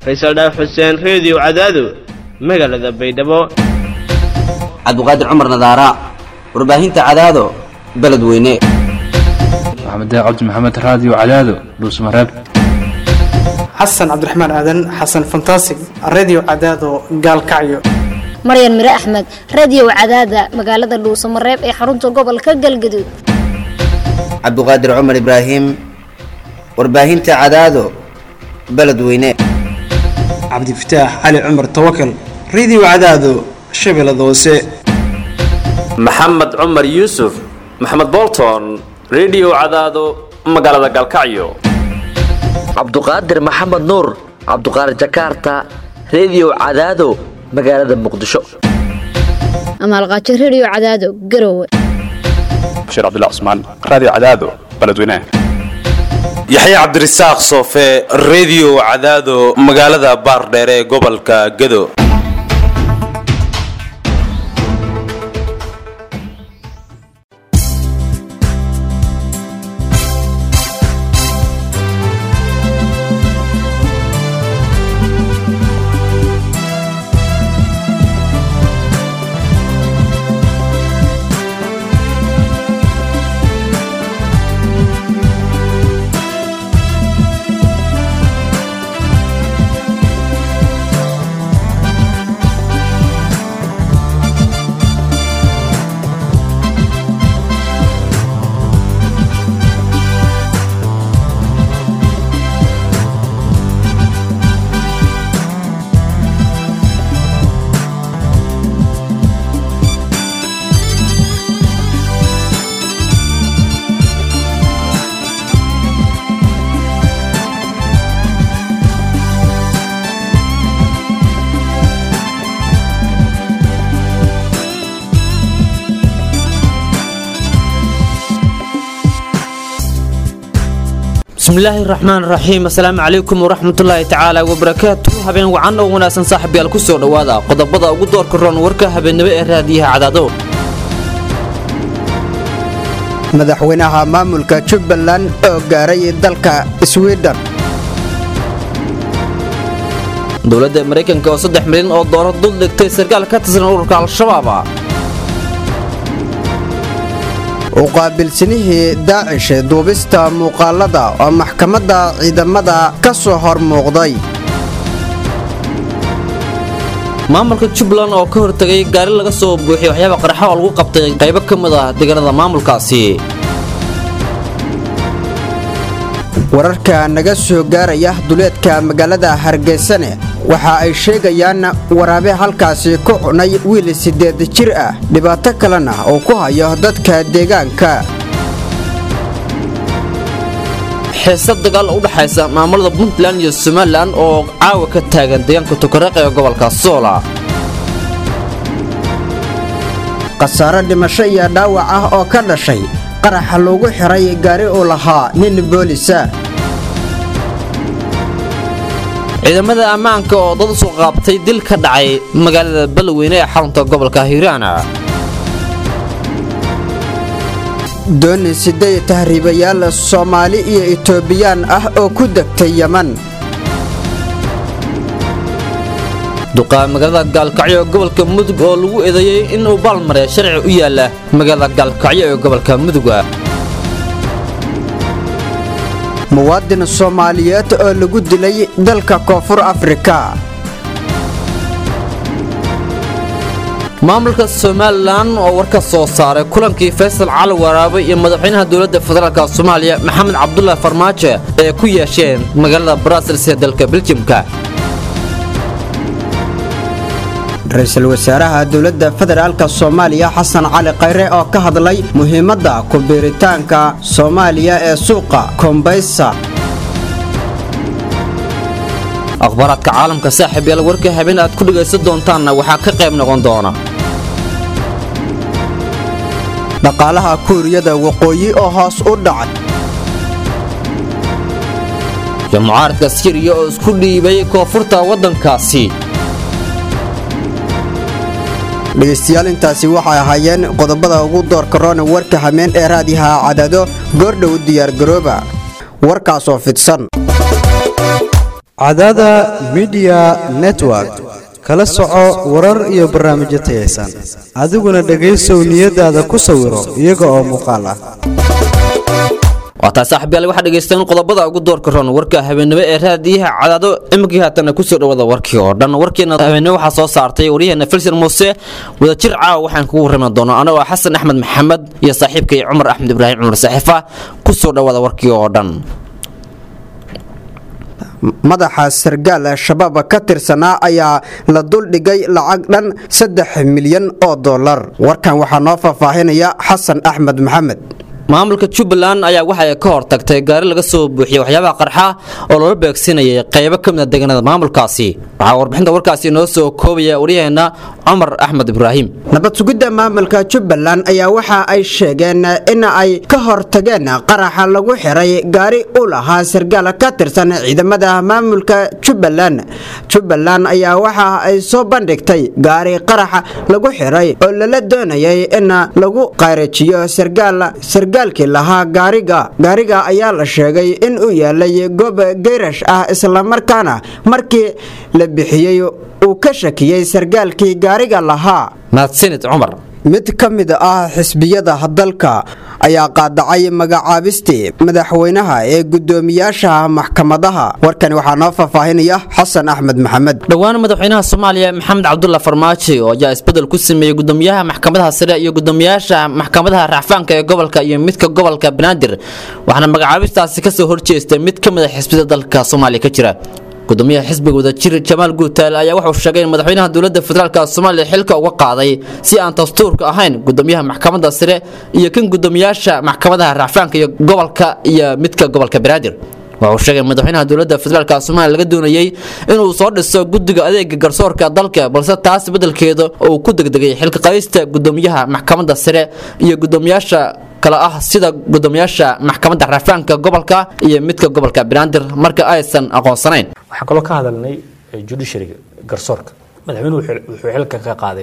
Faisal Dhaaf Xuseen Radio Cadaado magaalada Baydhabo Cabduqaadir Cumar Nadaara warbaahinta Cadaado beledweyne Maxamed Cabdi Maxamed Radio Cadaado Dhuusmareeb Xasan Cabdiraxmaan Aadan Xasan Fantastic Radio Cadaado Gaalkacyo Maryan Mire Axmed Radio Cadaada magaalada Dhuusmareeb ee xarunta gobolka Galgaduud Cabduqaadir Cumar Ibraahim warbaahinta Cadaado beledweyne Cabdi Fataax Ali Cumar Tawakkal Radio Cadaado Shabeellada Hoose Maxamed Cumar Yuusuf Maxamed Bolton Radio Cadaado magaalada Galkacyo Cabduqaadir Maxamed Nuur Cabduqaadir Jakarta Radio Cadaado magaalada Muqdisho Amal Qaaji Radio Cadaado Garowe Bashir Abdullah Usman Radio Cadaado beledweyne Yaxya Cabdirasaaq Soofe Radio Cadaado magaalada Baardheer ee gobolka Gado بسم الله الرحمن الرحيم السلام عليكم ورحمة الله تعالى وبركاته هبين وعنا وناسن صاحبي الكسور دوادا قضبضا ugu door karoon warka habeenimo ee raadiyaha Cadaado madaxweynaha maamulka Jubbaland oo gaaray dalka Sweden dawladda Mareykanka oo 3 milyan oo dollar dul dhigtay sarkaal ka tirsan ururka Al-Shabaab وقابلسنيه داعش دوبستا مقالدة ومحكمة ciidamada ka soo hormuuqday maamulka Jubbaland oo ka hortagay gaari laga soo buuxiyay waxyaabo qarxa oo lagu qabtay qaybo kamid ah deegaanada maamulkaasi wararka naga soo gaaraya duleedka magaalada Hargeysa waxa ay sheegayaan waraabe halkaasi ku cunay wiil 8 jir ah dhibaato kalena oo ku hayo dadka deegaanka xiisad dagaal u dhaxaysa maamulada Puntland iyo Somaliland oo caawa ka taagan deegaanka Tukaraq ee gobolka Soola qasaaro dhimasho iyo dhaawac ah oo ka dhashay qarax loogu xiray gaari oo lahaa nin booliska ciidamada ammaanka oo dad soo qaabtay dil ka dhacay magaalada Beledweyne ee xarunta gobolka Hiiraan dooni sidee tahriibayaal Soomaali iyo Itoobiyaan ah oo ku degtay Yemen duqa magaalada Galkacyo gobolka Mudug oo lagu eedeeyay in uu balmaray sharci u yaala magaalada Galkacyo ee gobolka Mudug muwaadin Soomaaliyeed oo lagu dilay dalka Koonfur Afrika maamulka Somaliland oo warka soo saaray kulankii Faisal Cali Waraabe iyo madaxweynaha dawladda federaalka Soomaaliya Maxamed Cabdulla Farmaajo ee ku yeesheen magaalada Brussels ee dalka Belgiumka ra'iisul wasaaraha dawladda federaalka Soomaaliya Xasan Cali Khayre oo ka hadlay muhiimadda ku biiritaanka Soomaaliya ee suuqa Kombaysa akhbaraadka caalamka saaxiibayaal warka habeen aad ku dhageysan doontaan waxa ka qayb noqon doona dhaqaalaha Kuuriyada waqooyi oo hoos u dhacay jamhuuriyadda Syria oo isku dhiibay koonfurta wadankaasi dhageystayaal intaasi waxay ahaayeen qodobada ugu door karoon warka habeen ee raadiyaha Cadaado goordhow diyaar garooba warkaas oo fidsan Cadaada Media Network kala soco warar iyo barnaamijyo tayaysan adiguna dhageysow niyadaada ku sawiro iyaga oo muuqaal ah waxa saaxiibayaal waxa dhageystaan qodobada ugu doorka roon warka habeenimo ee raadiyaha Cadaado imkii haatan ku soo dhawaada warkii oo dhan warkeena habeenimo waxa soo saartay wariyaheena Filsan Muuse wada jir caaw waxaan kugu warrami doonaa anaga Xasan Axmed Maxamed iyo saaxiibkay Umar Axmed Ibraahim Umar Saxiifa ku soo dhawaada warkii oo dhan madaxa sargaal shabaab ka tirsanaa ayaa la dul dhigay lacag dhan 3 milyan oo dollar warkan waxa noo faahfaahinaya Xasan Axmed Maxamed maamulka Jubbaland ayaa waxay ka hortagtay gaari laga soo buuxiyay waxyaabaha qarxa oo loo beegsanayay qaybo ka mid ah deegaanada maamulkaasi waxa warbixinta warkaasi noo soo koobaya wariyaheena Umar Axmed Ibraahim nabad sugidda maamulka Jubbaland ayaa waxa ay sheegeen in ay ka hortageen qaraxa lagu xiray gaari u lahaa sargaal ka tirsan ciidamada maamulka Jubbaland ayaa waxa ay soo bandhigtay gaari qaraxa lagu xiray oo la doonayay in lagu qaarajiyo sargaalkii lahaa gaariga ayaa la sheegay in uu yaalay goob geerash ah isla markaana markii la bixiyay uu ka shakiyay sargaalkii gaariga lahaa mahadsanid Umar mid ka mid ah xisbiyada dalka ayaa qaadacay magacaabistii madaxweynaha ee gudoomiyaasha maxkamadaha warkan waxa noo faahfaahinaya Xasan Axmed Maxamed dhawaan madaxweynaha Soomaaliya Maxamed Cabdulla Farmaajo oo ayaa isbedel ku sameeyay gudoomiyaha maxkamadaha sare iyo gudoomiyaasha maxkamadaha racfaanka ee gobolka iyo midka gobolka Banaadir waxaana magacaabistaasi ka soo horjeestay mid ka mid ah xisbiyada dalka Soomaaliya ka jira gudoomiyaha xisbiga wadajir Jamaal Guutaal ayaa wuxuu sheegay in madaxweynaha dawladda federaalka Soomaaliya xilka uga qaaday si aan dastuurka ahayn gudoomiyaha maxkamadda sare iyo kan gudoomiyaasha maxkamadaha racfaanka iyo gobolka iyo midka gobolka Banaadir wuxuu sheegay madaxweynaha dawladda federaalka Soomaaliya laga doonayay inuu soo dhiso guddiga adeega garsoorka dalka balse taas bedelkeeda uu ku degdegay xilka qaadista gudoomiyaha maxkamadda sare iyo gudoomiyaasha kala ah sida gudoomiyaasha maxkamadda racfaanka gobolka iyo midka gobolka Banaadir marka aysan aqoonsanayn waxa kale ka hadalnay judiciary garsoorka madaxweynuhu wuxuu xilka ka qaaday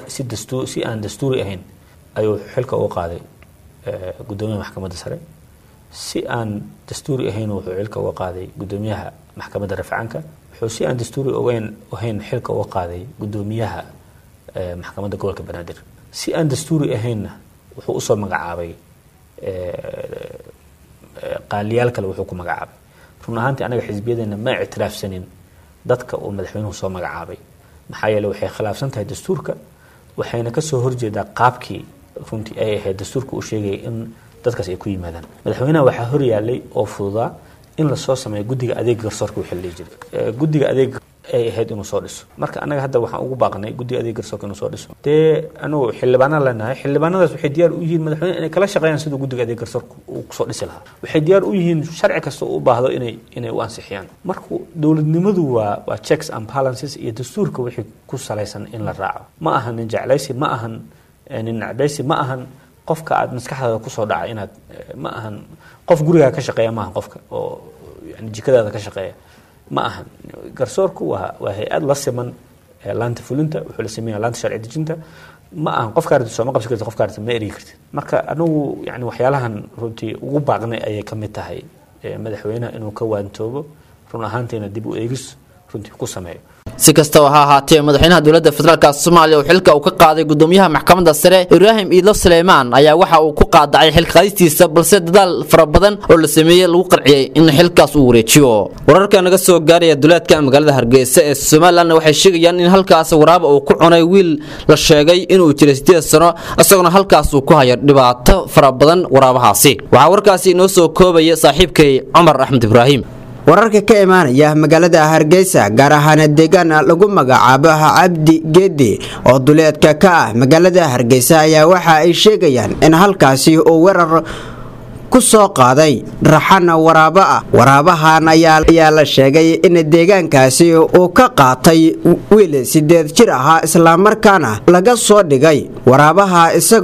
si aan dastuuri ahayn ayuu xilka u qaaday gudoomiyaha maxkamadda sare si aan dastuuri ahayn wuxuu xilka uga qaaday gudoomiyaha maxkamadda racfaanka wuxuu si aan dastuuri ahayn xilka uga qaaday gudoomiyaha maxkamadda gobolka Banaadir si aan dastuuri ahaynna wuxuu u soo magacaabay qaaliyaal kale wuxuu ku magacaabay run ahaantii anaga xisbiyadeena ma ictiraafsanin dadka uu madaxweynuhu soo magacaabay maxaa yeelay waxay khilaafsan tahay dastuurka waxayna ka soo horjeedaa qaabkii runtii ay ahayd dastuurka uu sheegay in dadkaas ay ku yimaadaan madaxweynaha waxaa hor yaalay oo fududaa in la soo sameeyo guddiga adeega garsoorka wixii la jiray guddiga adeega ay ahayd inuu soo dhiso marka anaga hadda waxaan ugu baaqnay guddiga adeega garsoorka inuu soo dhiso anagu xildhibaanada leenahay xildhibaanadaas waxay diyaar u yihiin madaxweynaha inay kala shaqeeyaan siduu guddiga adeega garsoorka uu soo dhisi lahaa waxay diyaar u yihiin sharci kasta u baahdo inay u ansixiyaan marka dowladnimadu waa checks and balances iyo dastuurka wixii ku salaysan in la raaco ma ahan nin jeclaysi ma ahan nin nacbaysi ma ahan qofka aad maskaxdaada ku soo dhacay inaad ma ahan qof guriga ka shaqeeya ma ahan qofka oo yani jikadaada ka shaqeeya ma ahan garsoorku waa hay'ad la siman laanta fulinta wuxuu la sameeyaa laanta sharci dejinta ma ahan qofka arrinta soo ma qabsan kartid qofka arrinta ma erigi kartid marka anagu yani waxyaalahan runtii ugu baaqnay ayay ka mid tahay madaxweynaha inuu ka waantoobo run ahaantiina dib u eegis runtii ku sameeyo si kastaba ha ahaatee madaxweynaha dawladda federaalka Soomaaliya oo xilka uu ka qaaday gudoomiyaha maxkamadda sare Ibraahim Iidlo Suleymaan ayaa waxa uu ku qaadacay xilka qaadistiisa balse dadaal fara badan oo la sameeyay lagu qarciyay in xilkaas uu wareejiyo wararka naga soo gaaraya duleedka magaalada Hargeysa ee Soomaaliland waxay sheegayaan in halkaas waraabo uu ku cunay wiil la sheegay inuu jiray 8 sano asaguna halkaas uu ku hayo dhibaato fara badan waraabahaasi waxa warkaasi inoo soo koobaya saaxiibkay Umar Axmed Ibraahim wararka ka imaanaya magaalada Hargeysa gaar ahaan deegaan lagu magacaabo Cabdi Geedi oo duleedka ka ah magaalada Hargeysa ayaa waxa ay sheegayaan in halkaasi uu weerar ku soo qaaday raxan waraabahan ayaa la sheegay in deegaankaasi uu ka qaatay wiil 8 jir ah isla markaana laga soo dhigay waraabaha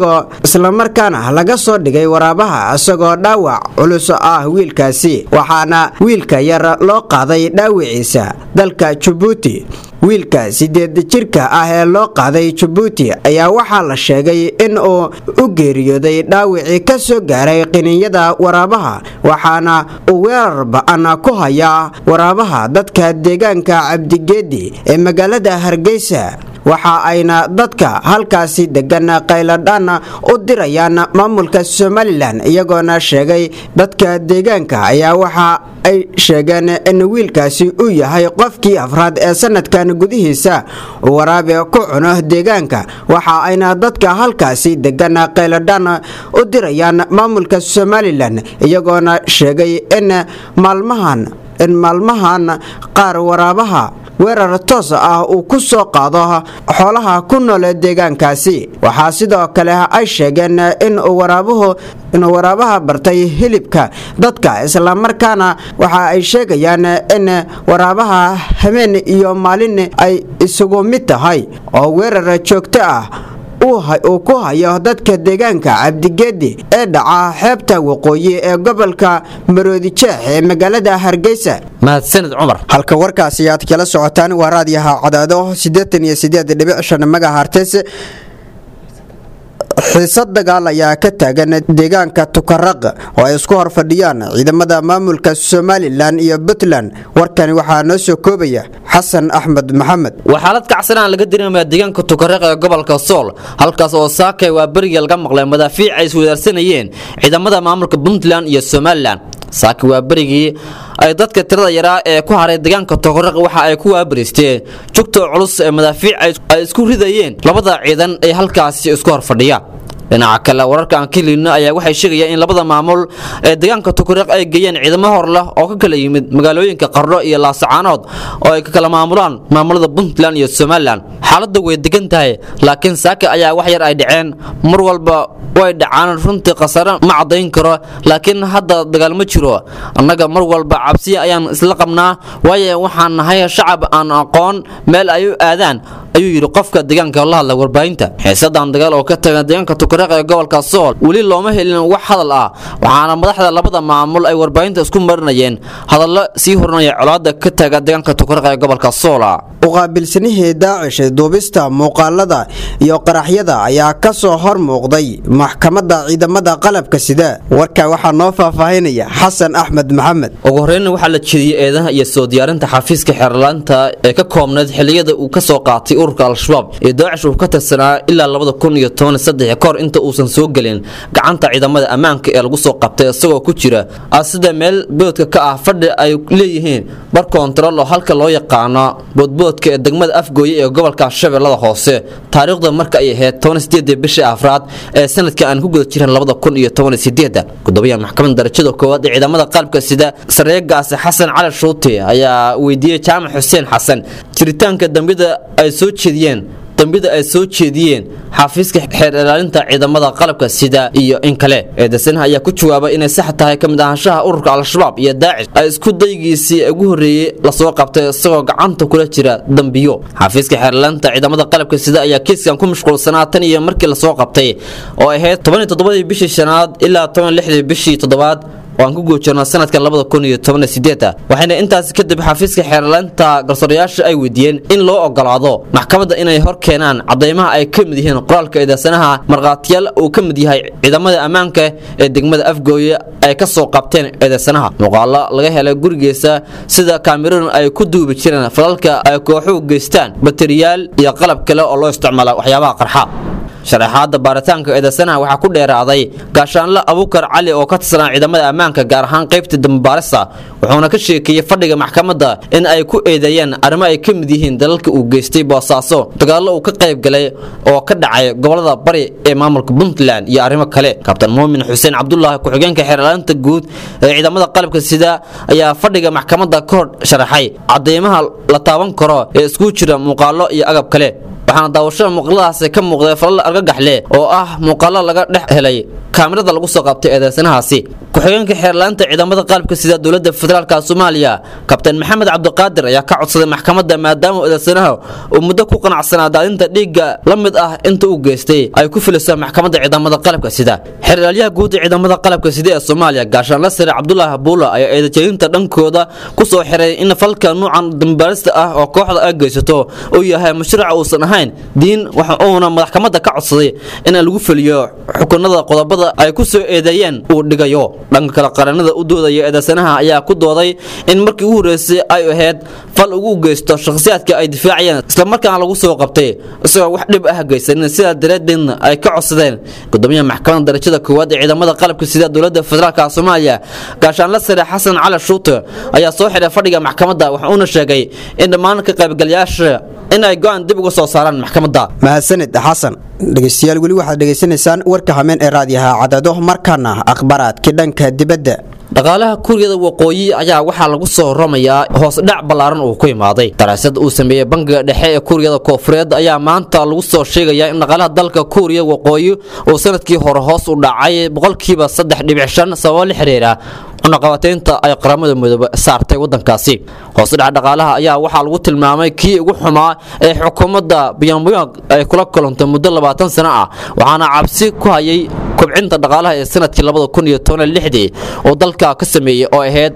isagoo dhaawac culus ah wiilkaasi waxaana wiilka yar loo qaaday dhaawiciisa dalka Djibouti wiilka 8 jirka ah ee loo qaaday Djibouti ayaa waxaa la sheegay in uu u geeriyooday dhaawicii ka soo gaaray qininyada noocyada waraabaha waxaana uu weerar ba'an ku hayaa waraabaha dadka deegaanka Cabdigeedi ee magaalada Hargeysa waxa ayna dadka halkaasi degan qayladhaan u dirayaan maamulka Somaliland iyagoona sheegay dadka deegaanka ayaa waxa ay sheegeen in wiilkaasi uu yahay qofkii afraad ee sanadkan gudihiisa waraabe ku cuno deegaanka waxa ayna dadka halkaasi degan qayladhaan u dirayaan maamulka Somaliland iyagoona sheegay in maalmahan qaar waraabaha weerar toos ah uu ku soo qaado xoolaha ku nool deegaankaasi waxa sidoo kale ay sheegeen in waraabaha bartay hilibka dadka isla markaana waxa ay sheegayaan in waraabaha habeen iyo maalin ay isugu mid tahay oo weerar joogto ah uu ku hayo dadka deegaanka Cabdigeedi ee dhaca xeebta waqooyi ee gobolka Maroodijeex ee magaalada Hargeysa mahadsanid Cumar halka warkaasi aad kala socotaan waa raadiyaha Cadaado 88.5 megahertz xiisad dagaal ayaa ka taagan deegaanka Tukaraq oo ay isku horfadhiyaan ciidamada maamulka Somaliland iyo Puntland warkani waxaa noo soo koobaya Xasan Axmed Maxamed waxaalad kacsanaan laga dirimay deegaanka Tukaraq ee gobolka Sool halkaas oo saakay waa bariga laga maqlay madaafiic ay iswadaarsanayeen ciidamada maamulka Puntland iyo Somaliland saaki waa barigii ay dadka tirada yaraa ee ku haray deegaanka Tukaraq waxa ay ku waabaristeen jugta culus ee madaafiic ay isku ridayeen labada ciidan ee halkaas isku horfadhiya dhinaca kale wararka aan kelino ayaa waxay sheegayaan in labada maamul ee deegaanka Tukaraq ay geeyeen ciidamo hor leh oo ka kala yimid magaalooyinka Qarro iyo Laascaanood oo ay ka kala maamulaan maamulada Puntland iyo Somaliland xaaladda way degan tahay laakiin saaka ayaa wax yar ay dhaceen mar walba way dhacaan runtii qasara ma cadeyn karo laakiin hadda dagaal ma jiro annaga mar walba cabsi ayaan isla qabnaa waayo waxaan nahay shacab aan aqoon meel ay u aadaan ayuu yiri qofka deegaanka la hadlay warbaahinta xiisadan dagaal oo ka tagan deegaanka Tukaraq ee gobolka Sool wali looma helin wax hadal ah waxaana madaxda labada maamul ay warbaahinta isku marinayeen hadallo sii hornaya colaadda ka taga deegaanka Tukaraq ee gobolka Sool uqaabilsanihii Daacish duubista muuqaalada iyo qaraxyada ayaa ka soo hor muuqday maxkamadda ciidamada qalabka sida warka waxa noo faahfaahinaya Xasan Axmed Maxamed ugu horeyn waxa la jeediyay eedaha iyo soo diyaarinta xafiiska xeerlaanta ee ka koobnayd xilliyada uu ka soo qaatay ururka Al-Shabaab ee Daacish uu ka tirsanaa ilaa 2013 kor inta uusan soo galin gacanta ciidamada ammaanka ee lagu soo qabtay isagoo ku jira asida meel boodka ka ah fadhi ay leeyihiin bar control oo halka loo yaqaano boodboodka ee degmada Afgooye ee gobolka Shabeellada Hoose taariikhda marka ay ahayd 18 bishii afraad ee sanadka aan ku guda jiran 2018 gudoomiyaha maxkamadda darajada koowaad ee ciidamada qalabka sida sareegaas Xasan Cali Shuute ayaa weydiiyay Jaamac Xuseen Xasan jiritaanka dambida ay soo jeediyeen xafiiska xeer ilaalinta ciidamada qalabka sida iyo in kale eedaysanaha ayaa ku jawaabay inay sax tahay kamid ahaanshaha ururka Al-Shabaab iyo Daacish ay isku daygiisii ugu horeeyay la soo qabtay isagoo gacanta kula jira dambiyo xafiiska xeer ilaalinta ciidamada qalabka sida ayaa kiiskan ku mashquulsanaa tan iyo markii la soo qabtay oo ahayd 17 bishii shanaad ilaa 16 bishii toddobaad waan ku goojirnaa sanadka 2018 waxayna intaas kadib xafiiska xeerlaanta garsoorayaasha ay weydiiyeen in loo ogolaado maxkamadda inay hor keenaan cadeymaha ay ka mid yihiin qoraalka eedaysanaha marqaatiyaal uu ka mid yahay ciidamada ammaanka ee degmada Afgooye ay ka soo qabteen eedaysanaha muuqaalo laga helay gurigiisa sida kaamiroon ay ku duubi jireen falalka ay kooxuhu geystaan bateriyaal iyo qalab kale oo loo isticmaalo waxyaabaha qarxa sharaxaadda baaritaanka eedaysanaha waxaa ku dheeraaday gaashaanle Abuukar Cali oo ka tirsan ciidamada ammaanka gaar ahaan qaybta dambaarista wuxuuna ka sheekiyay fadhiga maxkamadda in ay ku eedeeyeen arrimo ay ka mid yihiin dalalka uu geystay Boosaaso dagaallo uu ka qayb galay oo ka dhacay gobolada bari ee maamulka Puntland iyo arrimo kale Kabtan Muumin Xuseen Cabdullaahi ku-xigeenka xeerlaanta guud ee ciidamada qalabka sida ayaa fadhiga maxkamadda ka hor sharaxay cadeymaha la taaban karo ee isku jira muuqaalo iyo agab kale waxaana daawashada muuqaaladaas ka muuqday falal argagax leh oo ah muuqaalo laga dhex helay kaamirada lagu soo qabtay eedaysanahaasi ku-xigeenka xeerlaanta ciidamada qalabka sida dowladda federaalka Soomaaliya Kabtan Maxamed Cabdiqaadir ayaa ka codsaday maxkamadda maadaama eedaysanaha uu muddo ku qanacsanaa daadinta dhiigga la mid ah inta uu geystay ay ku filayso maxkamadda ciidamada qalabka sida xeerlaaliyaha guud ee ciidamada qalabka sida ee Soomaaliya gaashaanle sare Cabdullaahi Buula ayaa eedajeedinta dhankooda ku soo xiray in falka noocan dambaarista ah oo kooxda ay geysato uu yahay mashruuc uusan ahayn ahayn diin waxa uuna madaxkamada ka codsaday in lagu fuliyo xukunada qodobada ay ku soo eedeeyeen uu dhigayo dhanka kale qaranada u doodaya eedaysanaha ayaa ku dooday in markii ugu horeysay ay ahayd fal ugu geysto shakhsiyaadka ay difaacayeen isla markaana lagu soo qabtay isagoo wax dhib ah geysan sida dareedin ay ka codsadeen gudoomiyaha maxkamadda darajada koowaad ee ciidamada qalabka sida dowladda federaalka Soomaaliya gaashaanle sare Xasan Cali Shuute ayaa soo xiray fadhiga maxkamadda waxa uu sheegay in dhammaan ka qaybgalayaasha in ay go'aan dib uga soo saaraan maxkamadda mahadsanid xasan dhageystayaal wali waxaad dhageysanaysaan warka hameen ee raadiyaha Cadaado markana akhbaraadka dhanka dibadda dhaqaalaha Kuuriyada Waqooyi ayaa waxaa lagu soo romayaa hoos dhac ballaaran oo ku imaaday daraasad uu sameeyay bangiga dhexe ee Kuuriyada Koonfureed ayaa maanta lagu soo sheegayaa in dhaqaalaha dalka Kuuriyada Waqooyi uu sanadkii hore hoos u dhacay 3.5% sabab la xiriira cunaqabateynta ay qaramada midoobe saartay wadankaasi hoos dhaca dhaqaalaha ayaa waxaa lagu tilmaamay kii ugu xumaa ee xukuumadda Pyongyang ay kula kulantay muddo 20 sano ah waxaana cabsi ku hayay kobcinta dhaqaalaha ee sanadkii 2016 oo dalka ka sameeyay oo ahayd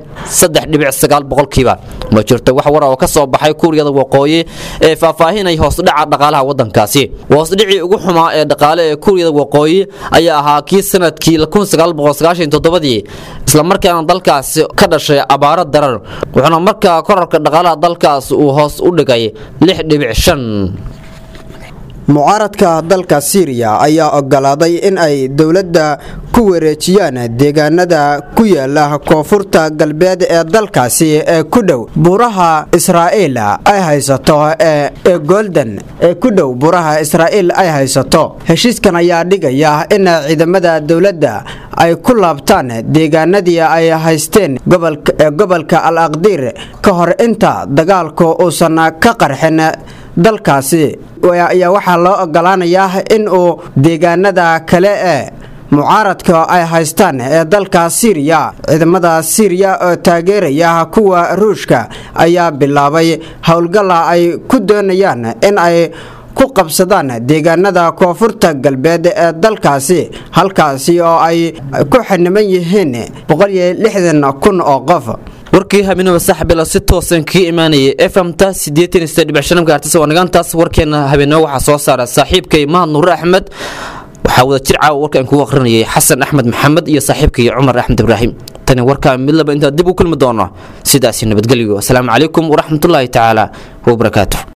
3.9% ma jirto wax war oo ka soo baxay Kuuriyada Waqooyi ee faahfaahinay hoos dhaca dhaqaalaha wadankaasi hoos dhicii ugu xumaa ee dhaqaale ee Kuuriyada Waqooyi ayaa ahaa kii sanadkii 1997 isla markaana dalkaasi ka dhashay abaaro darar wuxuuna markaa kororka dhaqaalaha dalkaas uu hoos u dhigay 6.5 mucaaradka dalka Syria ayaa ogolaaday in ay dawladda ku wareejiyaan deegaanada ku yaala koonfurta galbeed ee dalkaasi ee ku dhow buraha Israa'iil ay haysato ee Golden ee ku dhow buraha Israa'iil ay haysato heshiiskan ayaa dhigaya in ciidamada dawladda ay ku laabtaan deegaanadii ay haysteen gobolka Al-Aqdir ka hor inta dagaalku uusan ka qarxin dalkaasi ayaa waxaa loo ogolaanayaa in uu deegaanada kale ee mucaaradka ay haystaan ee dalka Syria ciidamada Syria oo taageeraya kuwa Ruushka ayaa bilaabay howlgal ay ku doonayaan in ay ku qabsadaan deegaanada koonfurta galbeed ee dalkaasi halkaasi oo ay ku xaniman yihiin 160,000 oo qof warkii habeenimo saaxiibada si toosan ka iimaanayay FM-ta 88.5 gaartay wanagantaas warkeena habeenimo waxa soo saaray saaxiibkay Mahad Nuur Axmed waxa wada jir caaw warkan ku aqrinayay Xasan Axmed Maxamed iyo saaxiibkay Umar Axmed Ibrahim tani warka mid laba inta dib u kulmi doono sidaas nabadgelyo assalaamu calaykum wa rahmatullaahi ta'ala wa barakaatuh